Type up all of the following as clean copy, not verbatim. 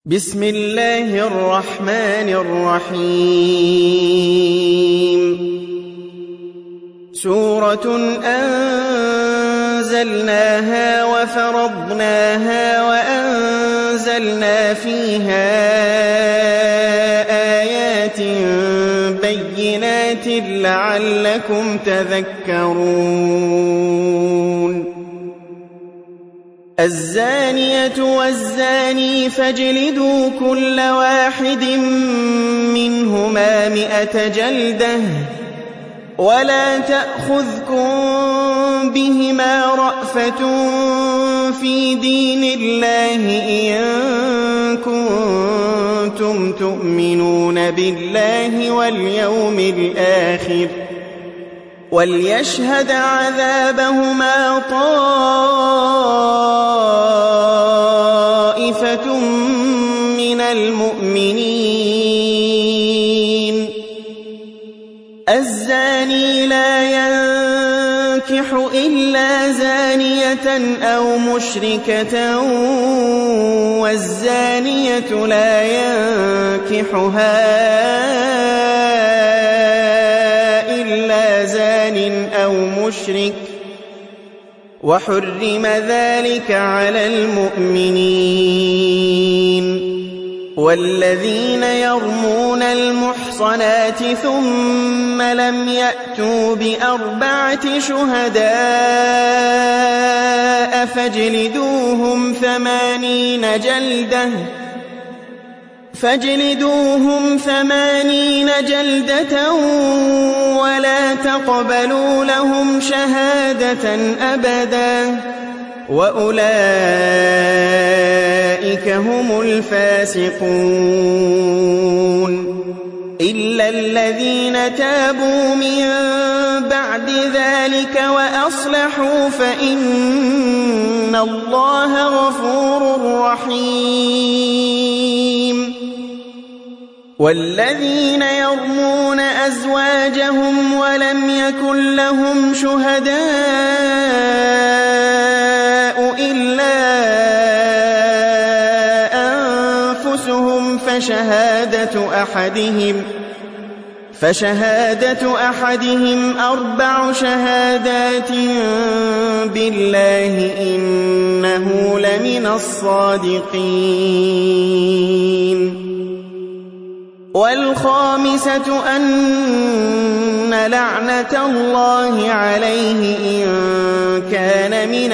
بسم الله الرحمن الرحيم سورة أنزلناها وفرضناها وأنزلنا فيها آيات بينات لعلكم تذكرون الزانية والزاني فاجلدوا كل واحد منهما 100 جلدة ولا تأخذكم بهما رأفة في دين الله إن كنتم تؤمنون بالله واليوم الآخر وليشهد عذابهما طائفة من المؤمنين الزاني لا ينكح إلا زانية أو مشركة والزانية لا ينكحها أو مشرك وحرم ذلك على المؤمنين والذين يرمون المحصنات ثم لم يأتوا ب4 شهداء فاجلدوهم 80 جلدة ولا تقبلوا لهم شهادة أبدا وأولئك هم الفاسقون إلا الذين تابوا من بعد ذلك وأصلحوا فإن الله غفور رحيم والذين يرمون أزواجهم ولم يكن لهم شهداء إلا أنفسهم فشهادة أحدهم 4 شهادات بالله إنه لمن الصادقين والخامسة أن لعنة الله عليه إن كان من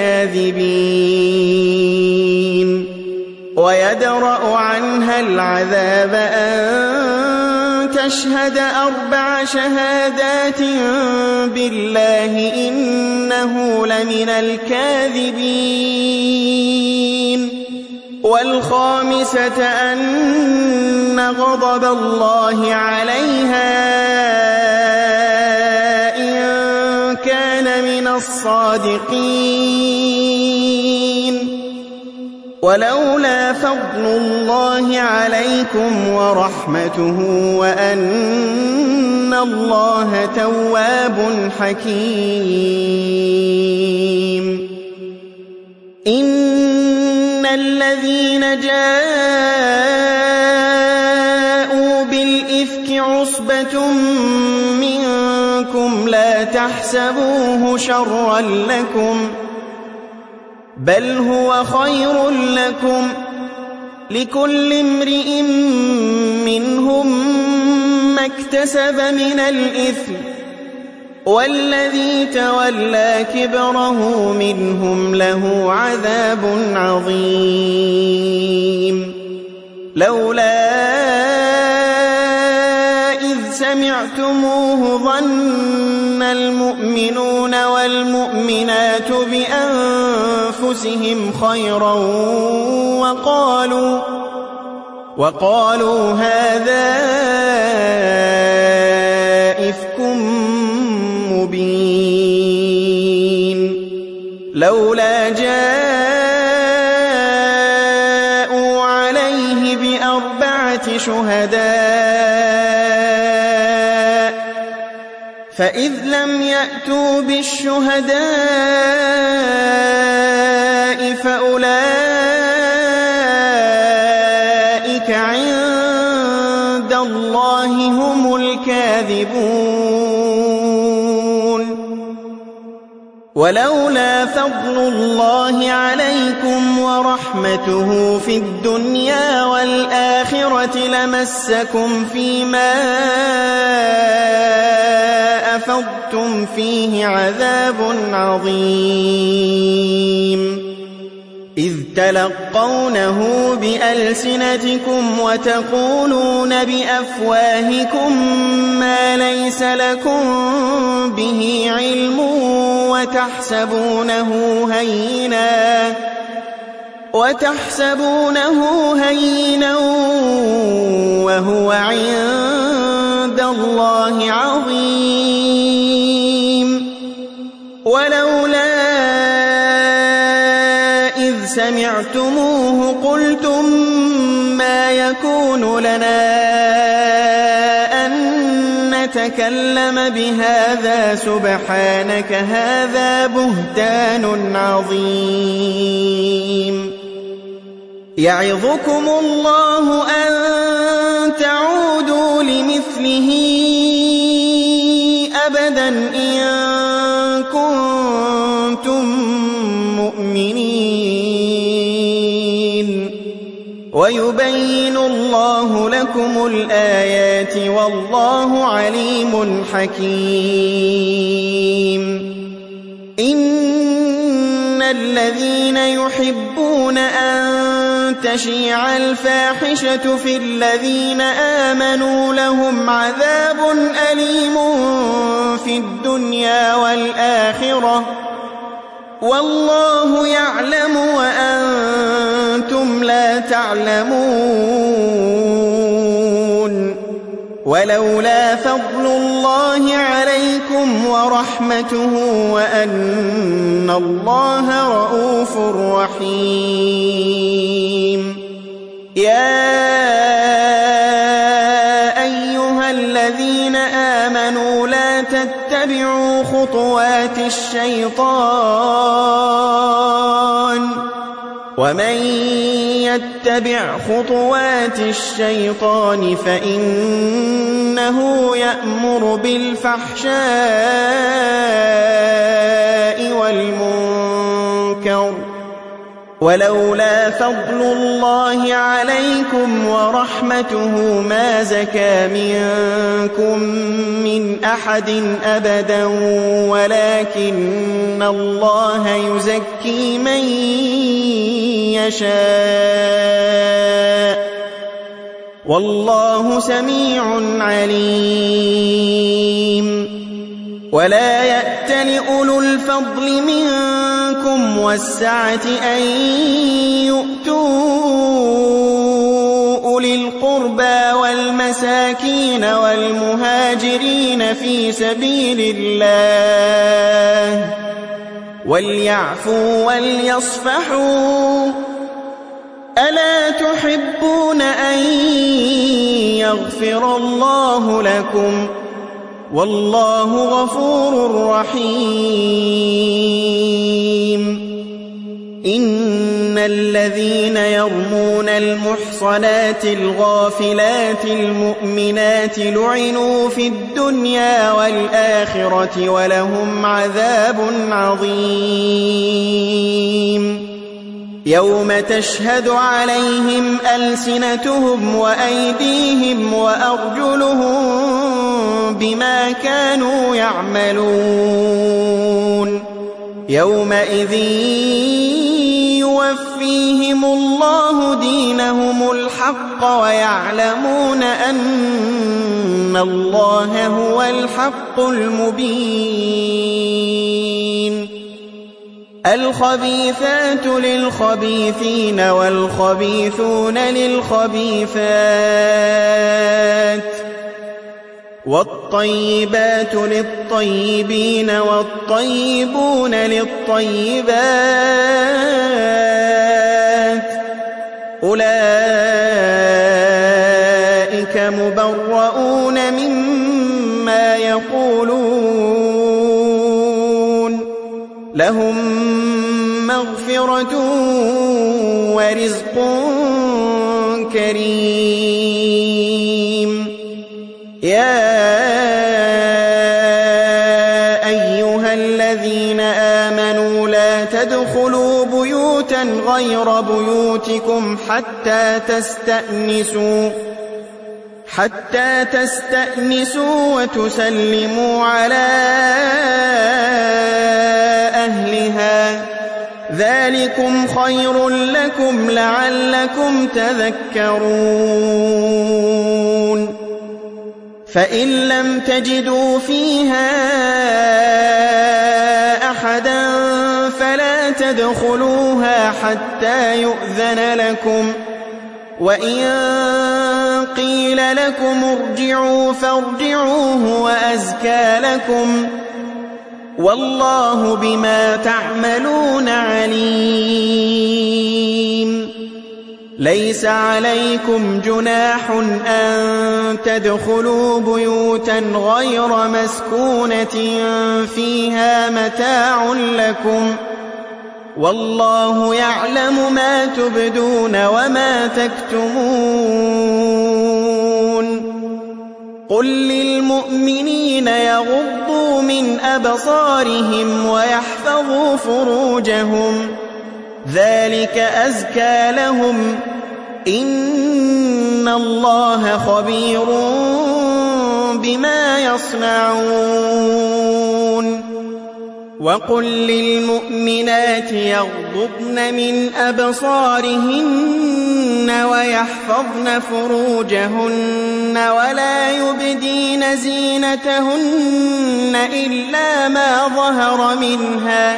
الكاذبين ويدرأ عنها العذاب أن تشهد 4 شهادات بالله إنه لمن الكاذبين والخامسة أن غضب الله عليها إن كان من الصادقين ولولا فضل الله عليكم ورحمته وأن الله تواب حكيم إن الذين جاءوا بالإفك عصبة منكم لا تحسبوه شرا لكم بل هو خير لكم لكل امرئ منهم ما اكتسب من الإثم والذي تولى كبره منهم له عذاب عظيم لولا إذ سمعتموه ظن المؤمنون والمؤمنات بأنفسهم خيرا وقالوا هذا إفك مبين لولا جاءوا عليه ب4 شهداء فإذ لم يأتوا بالشهداء فأولئك يكذبون ولولا فضل الله عليكم ورحمته في الدنيا والآخرة لمسكم فيما أفضتم فيه عذاب عظيم إذ تلقونه بألسنتكم وتقولون بأفواهكم ما ليس لكم به علم وتحسبونه هينا وهو عند الله عظيم ولولا إذ سمعتموه قلتم ما يكون لنا أن نتكلم بهذا سبحانك هذا بهتان عظيم يعظكم الله أن تعودوا لمثله أبدا إن كنتم مؤمنين ويبين الله لكم الآيات والله عليم حكيم إن الذين يحبون أن تشيع الفاحشة في الذين آمنوا لهم عذاب أليم في الدنيا والآخرة والله يعلم وأنتم لا تعلمون ولولا فضل الله عليكم ورحمته وأن الله رؤوف رحيم يا أيها الذين آمنوا لا تتبعوا خطوات الشيطان ومن يتبع خطوات الشيطان فإنه يأمر بالفحشاء والمنكر ولولا فضل الله عليكم ورحمته ما زكى منكم من أحد أبدا ولكن الله يزكي من يشاء والله سميع عليم ولا يأتل أولو الفضل منكم والسعة أن يؤتوا أولي القربى والمساكين والمهاجرين في سبيل الله وليعفوا وليصفحوا ألا تحبون أن يغفر الله لكم والله غفور رحيم إن الذين يرمون المحصنات الغافلات المؤمنات لعنوا في الدنيا والآخرة ولهم عذاب عظيم يوم تشهد عليهم ألسنتهم وأيديهم وأرجلهم بما كانوا يعملون يومئذ يوفيهم الله دينهم الحق ويعلمون أن الله هو الحق المبين الخبيثات للخبيثين والخبيثون للخبيثات والطيبات للطيبين والطيبون للطيبات أولئك مبرؤون مما يقولون لهم مغفرة ورزق كريم يا غير بيوتكم حتى تستأنسوا وتسلموا على أهلها ذلكم خير لكم لعلكم تذكرون فإن لم تجدوا فيها أحدا فلا تدخلوها حتى يؤذن لكم وإن قيل لكم ارجعوا فارجعوا هو أزكى لكم والله بما تعملون عليم ليس عليكم جناح أن تدخلوا بيوتا غير مسكونة فيها متاع لكم والله يعلم ما تبدون وما تكتمون قل للمؤمنين يغضوا من أبصارهم ويحفظوا فروجهم ذلك أزكى لهم إن الله خبير بما يصنعون وقل للمؤمنات يغضضن من أبصارهن ويحفظن فروجهن ولا يبدين زينتهن إلا ما ظهر منها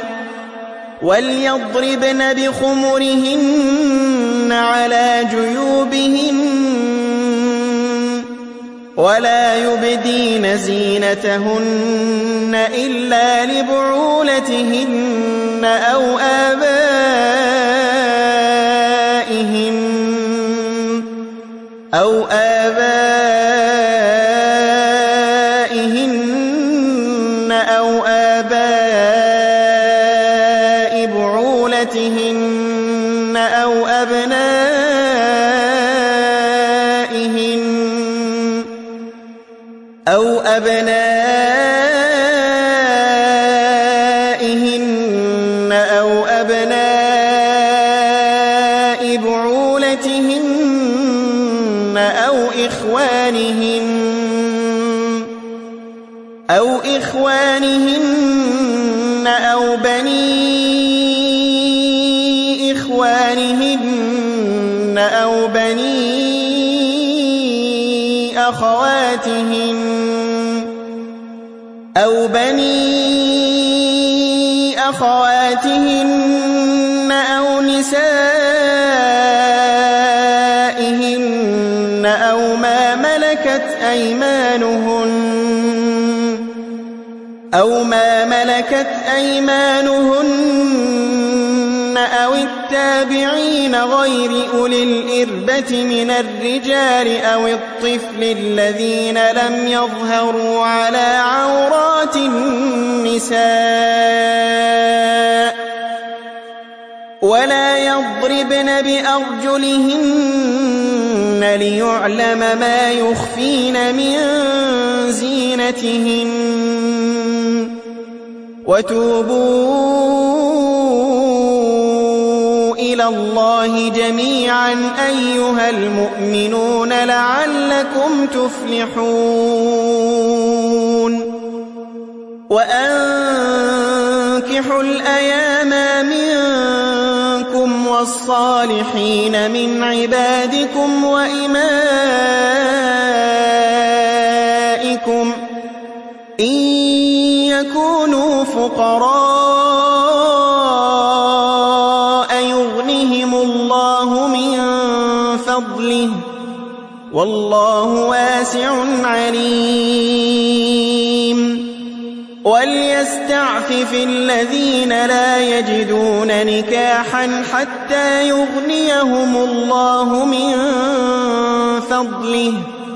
وليضربن بخمرهن على جيوبهن ولا يبدين زينتهن إلا لبعولتهن أو آبائهن أو بعولتهن أو أبناء بعولتهن أو إخوانهن أو بني إخوانهن أو بني أخواتهن أو نسائهن أو ما ملكت أيمانهن أو التابعين غير أولي الإربة من الرجال أو الطفل الذين لم يظهروا على عورات النساء ولا يضربن بأرجلهن ليعلم ما يخفين من زينتهن وتوبوا إلى الله جميعا أيها المؤمنون لعلكم تفلحون وأنكحوا الأيام منكم والصالحين من عبادكم وإمائكم إن يكونوا فقراء يغنهم الله من فضله والله واسع عليم وليستعفف الذين لا يجدون نكاحا حتى يغنيهم الله من فضله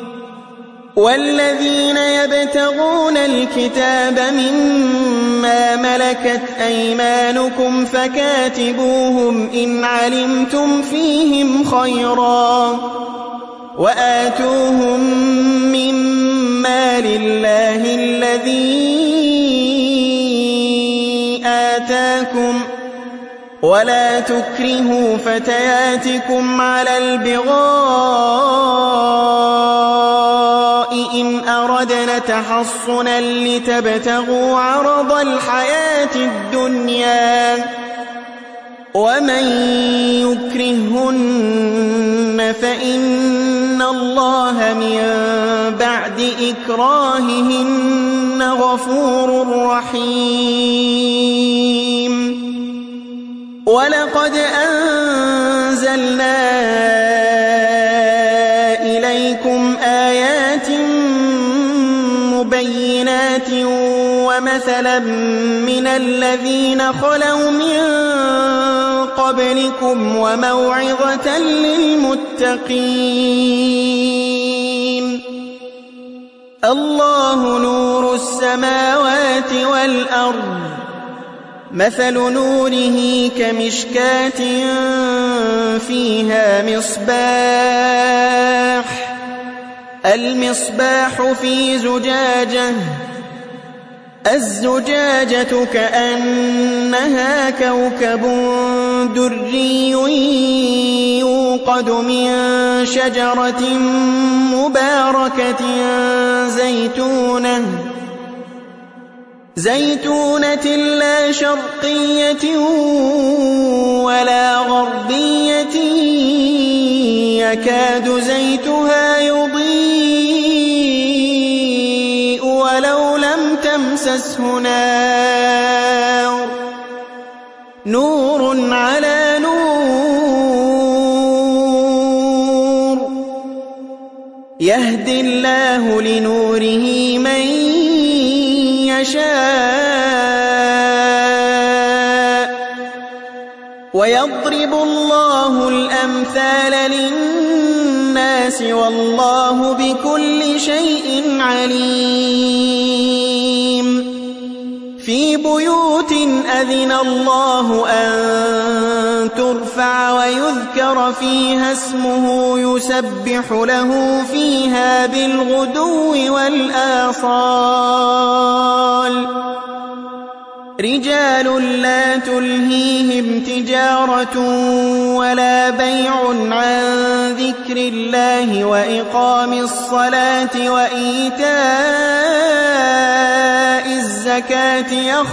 والذين يبتغون الكتاب مما ملكت أيمانكم فكاتبوهم إن علمتم فيهم خيرا وآتوهم مما لله الذي آتاكم ولا تكرهوا فتياتكم على البغاء إن أردنا تحصنا لتبتغوا عرض الحياة الدنيا ومن يكرهن فإن الله من بعد إكراههن غفور رحيم ولقد أنزلنا إليكم آيات مبينات ومثلا من الذين خلوا من قبلكم وموعظة للمتقين الله نور السماوات والأرض مثل نوره كمشكاة فيها مصباح المصباح في زجاجة الزجاجة كأنها كوكب دري يوقد من شجرة مباركة زيتونة لا شرقية ولا غربية يكاد زيتها يضيء ولو لم تمسسه نار نور على نور يهدي الله لنوره من يشاء ويضرب الله الأمثال للناس والله بكل شيء عليم في بيوت أذن الله أن ترفع ويذكر فيها اسمه يسبح له فيها بالغدو والآصال رجال لا تلهيهم تجارة ولا بيع عن ذكر الله وإقام الصلاة وإيتاء الزكاة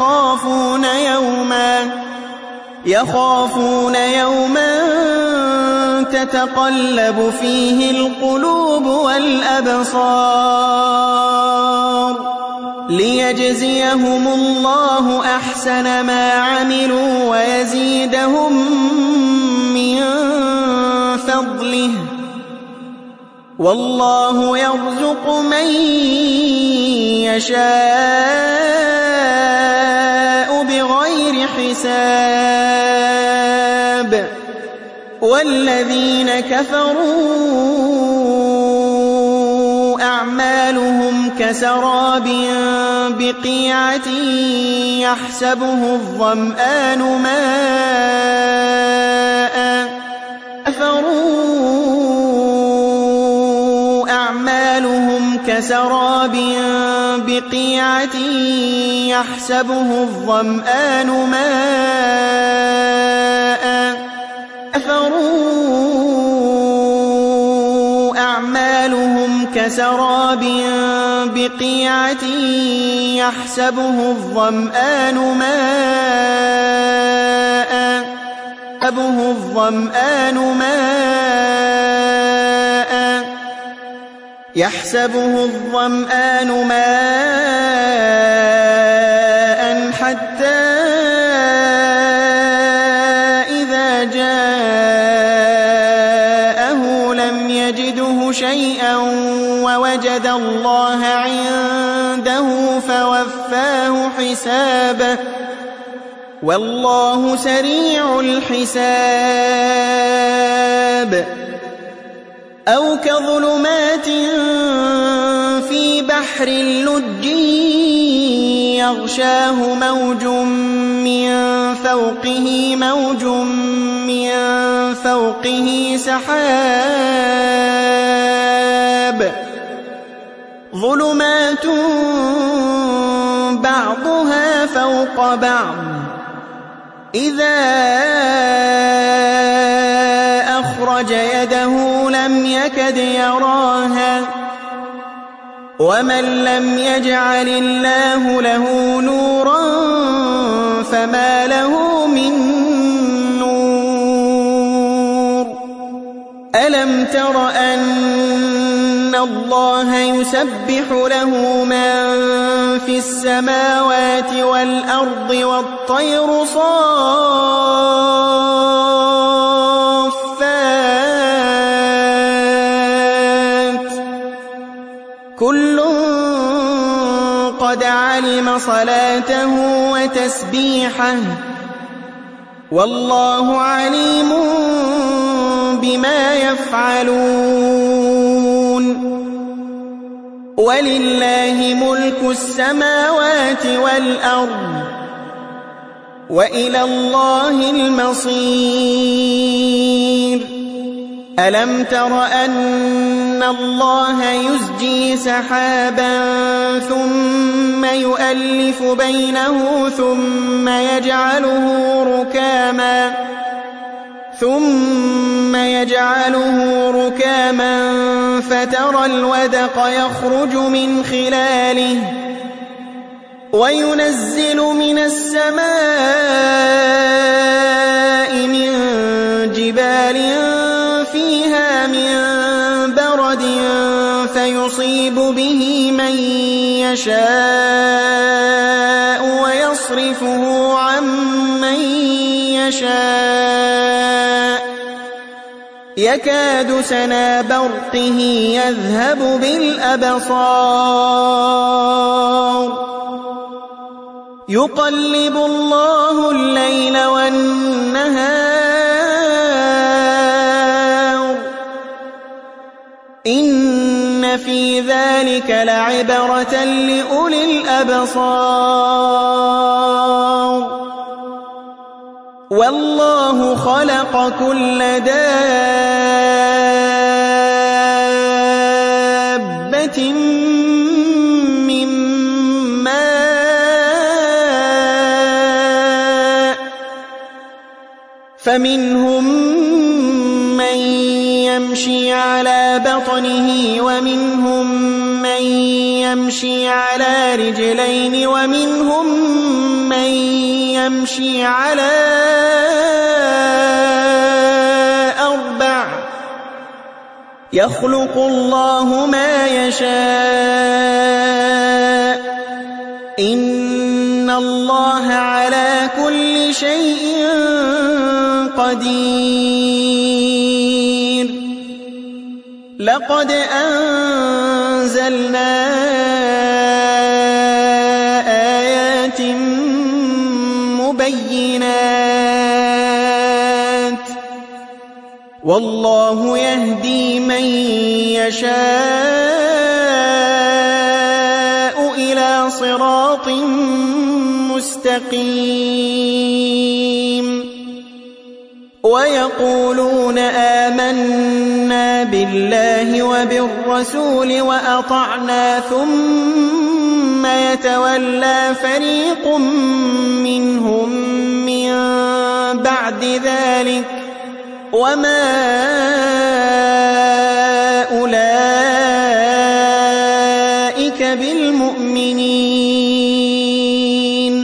يخافون يوما تتقلب فيه القلوب والأبصار ليجزيهم الله أحسن ما عملوا ويزيدهم من فضله والله يرزق من يشاء بغير حساب والذين كفروا أعمالهم كسراب بقيعة يحسبه الظمآن ماء أعمالهم كسراب بقيعة يحسبه الظمآن ماء أعمالهم كسراب بقيعة يحسبه الظمآن ماء حتى إذا جاءه لم يجده شيئا ووجد الله عنده فوفاه حسابه والله سريع الحساب أو كظلمات في بحر لج يغشاه موج من فوقه سحاب ظلمات بعضها فوق بعض إذا أخرج يده لم يكد يراها ومن لم يجعل الله له نورا فما له من نور ألم تر أن الله يسبح له من في السماوات والأرض والطير صافات كل قد علم صلاته وتسبيحه والله عليم بما يفعلون ولله ملك السماوات والأرض وإلى الله المصير ألم تر أن الله يزجي سحابا ثم يؤلف بينه ثم يجعله ركاما فترى الودق يخرج من خلاله وينزل من السماء من جبال فيها من برد فيصيب به من يشاء ويصرفه عن من يشاء يكاد سنا برقه يذهب بالأبصار يقلب الله الليل والنهار إن في ذلك لعبرة لأولي الأبصار والله خلق كل دابة من ماء فمنهم من يمشي على بطنه ومنهم من يمشي على رجلين ومنهم من يمشي على أربع يخلق الله ما يشاء إن الله على كل شيء قدير لقد أنزلنا آيات مبينات والله يهدي من يشاء إلى صراط مستقيم ويقولون آمنا بالله وبالرسول وأطعنا ثم يتولى فريق منهم من بعد ذلك وما أولئك بالمؤمنين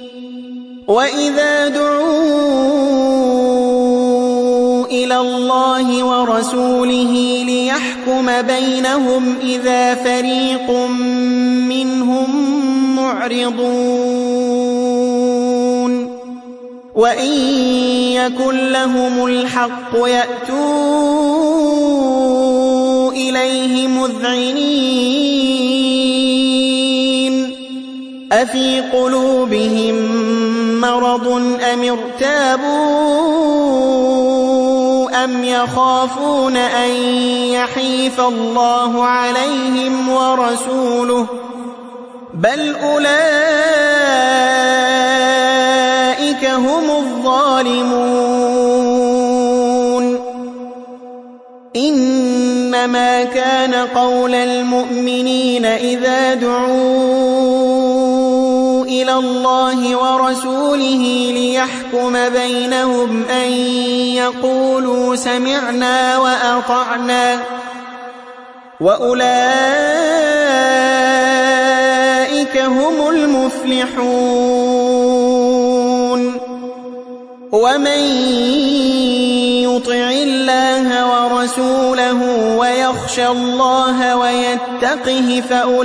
وإذا دعوا إلى الله ورسوله ليحكم بينهم إذا فريق منهم معرضون وإن يكن لهم الحق يأتوا إليه مذعنين أفي قلوبهم مرض أم ارتابوا أم يخافون أن يحيف الله عليهم ورسوله بل أولئك هم الظالمون إنما كان قول المؤمنين إذا دعوا إلى الله ورسوله ليحكم بينهم أن يقولوا سمعنا وأطعنا وأولئك هم المفلحون ومن يطع الله ورسوله ويخشى الله ويتقه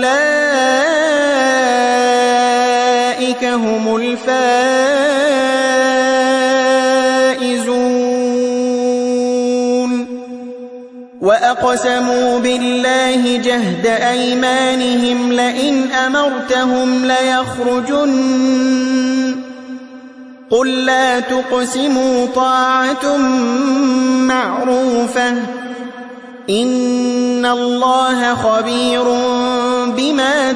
فأولئك هم الفائزون وأقسموا بالله جهد أيمانهم لئن أمرتهم ليخرجن قل لا تقسموا طاعة معروفة إن الله خبير بما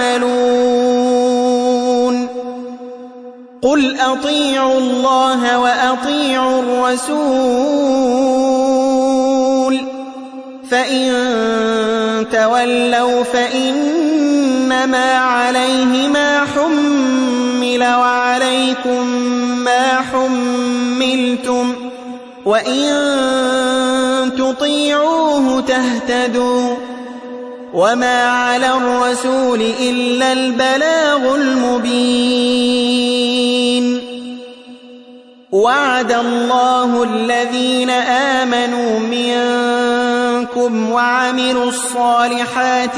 تعملون قل أطيعوا الله وأطيعوا الرسول فإن تولوا فإنما عليه ما حمل وعليكم ما حملتم وإن تطيعوه تهتدوا وما على الرسول إلا البلاغ المبين وعد الله الذين آمنوا منكم وعملوا الصالحات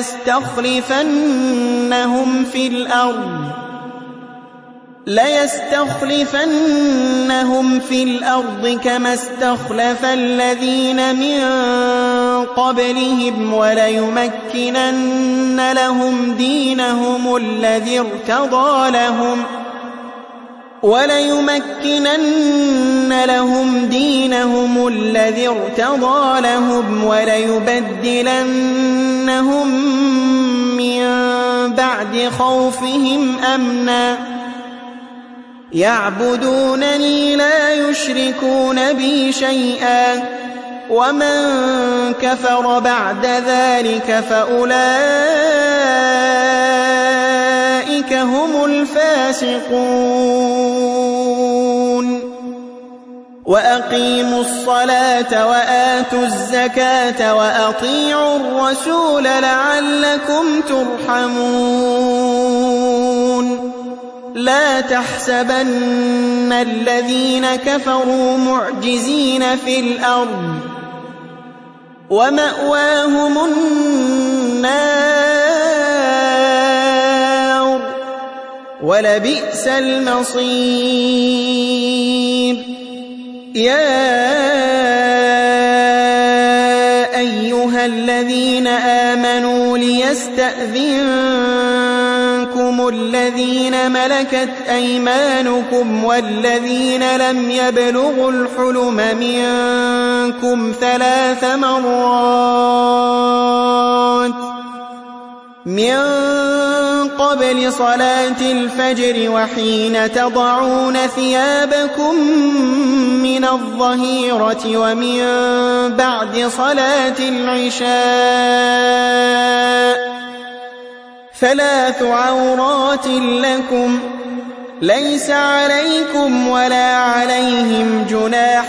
ليستخلفنهم في الأرض كما استخلف الذين من قبلهم وليمكنن لهم دينهم الذي ارتضى لهم وليبدلنهم من بعد خوفهم أمنا يعبدونني لا يشركون بي شيئا ومن كفر بعد ذلك فأولئك هم الفاسقون وأقيموا الصلاة وآتوا الزكاة وأطيعوا الرسول لعلكم ترحمون لا تحسبن الذين كفروا معجزين في الأرض ومأواهم النار ولبئس المصير يا أيها الذين آمنوا ليستأذنكم الذين ملكت أيمانكم والذين لم يبلغوا الحلم منكم 3 مرات من قبل صلاة الفجر وحين تضعون ثيابكم من الظهيرة ومن بعد صلاة العشاء 3 عورات لكم ليس عليكم ولا عليهم جناح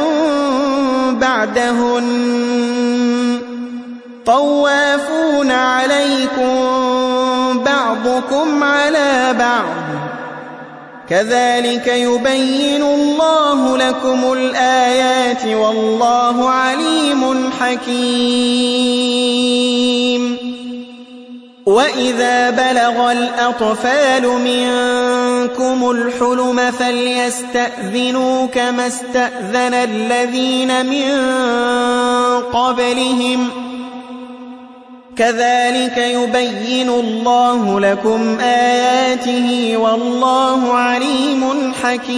بعدهن طوافون عليكم بعضكم على بعض كذلك يبين الله لكم الآيات والله عليم حكيم وإذا بلغ الأطفال منكم الحلم فليستأذنوا كما استأذن الذين من قبلهم كذلك يبين الله لكم آياته والله عليم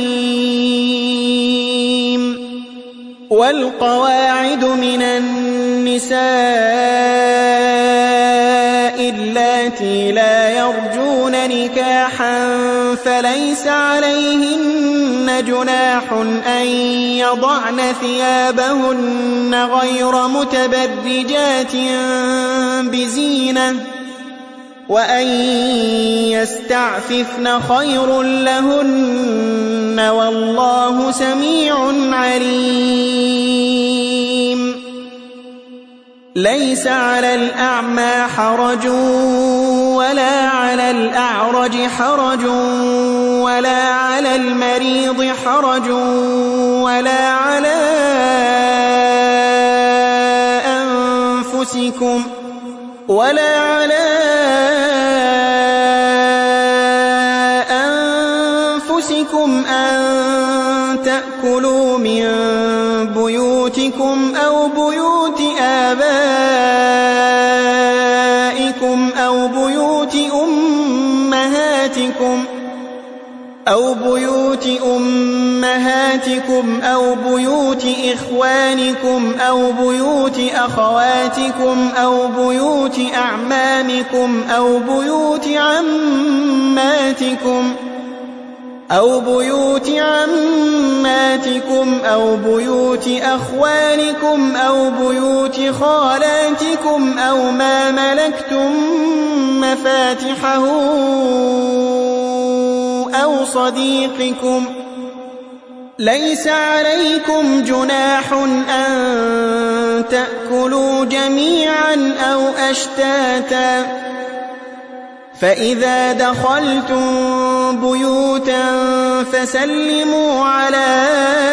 حكيم والقواعد من النساء اللاتي لا يرجون نكاحا فليس عليهن جناح أن يضعن ثيابهن غير متبرجات بزينة وأن يستعففن خير لهن والله سميع عليم ليس على الأعمى حرج ولا على الأعرج حرج ولا على المريض حرج ولا على أنفسكم أن تأكلوا من بيوتكم أو بيوت آبائكم أو بيوت أمهاتكم أو بيوت إخوانكم أو بيوت أخواتكم أو بيوت أعمامكم أو بيوت عماتكم أو بيوت أخوالكم أو بيوت خالاتكم أو ما ملكتم مفاتحه أو صديقكم ليس عليكم جناح أن تأكلوا جميعا أو أشتاتا فإذا دخلتم بيوتا فسلموا على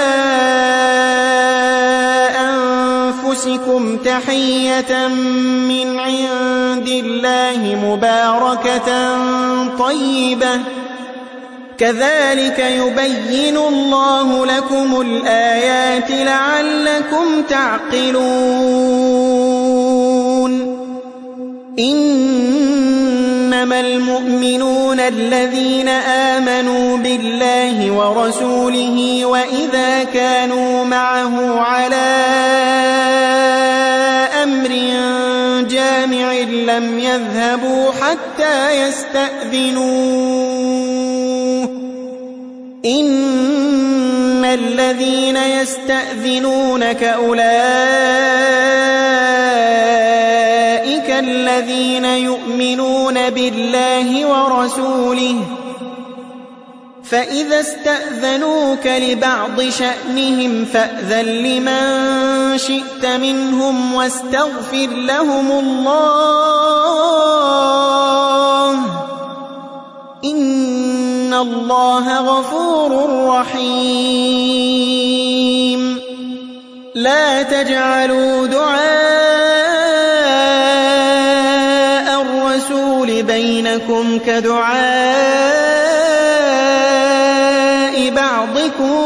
أنفسكم تحية من عند الله مباركة طيبة كذلك يبين الله لكم الآيات لعلكم تعقلون إنما المؤمنون الذين آمنوا بالله ورسوله وإذا كانوا معه على أمر جامع لم يذهبوا حتى يستأذنوه إن الذين يستأذنونك أولئك الذين يؤمنون بالله ورسوله فإذا استأذنوك لبعض شأنهم فأذن لمن شئت منهم واستغفر لهم الله إن الله غفور رحيم لا تجعلوا دعاء الرسول بينكم كدعاء بعضكم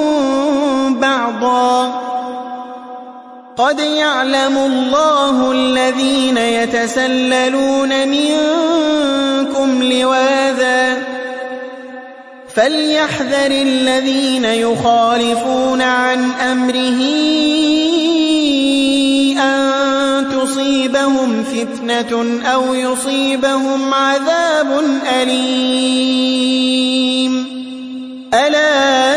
بعضا قد يعلم الله الذين يتسللون منكم لواذا فليحذر الذين يخالفون عن أمره أن تصيبهم فتنة أو يصيبهم عذاب أليم ألا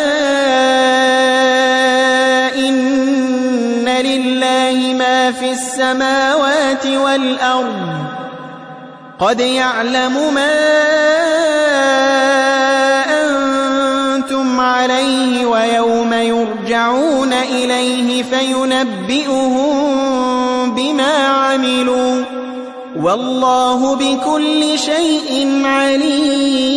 إن لله ما في السماوات والأرض قد يعلم ما أنتم عليه ويوم يرجعون إليه فينبئهم بما عملوا والله بكل شيء عليم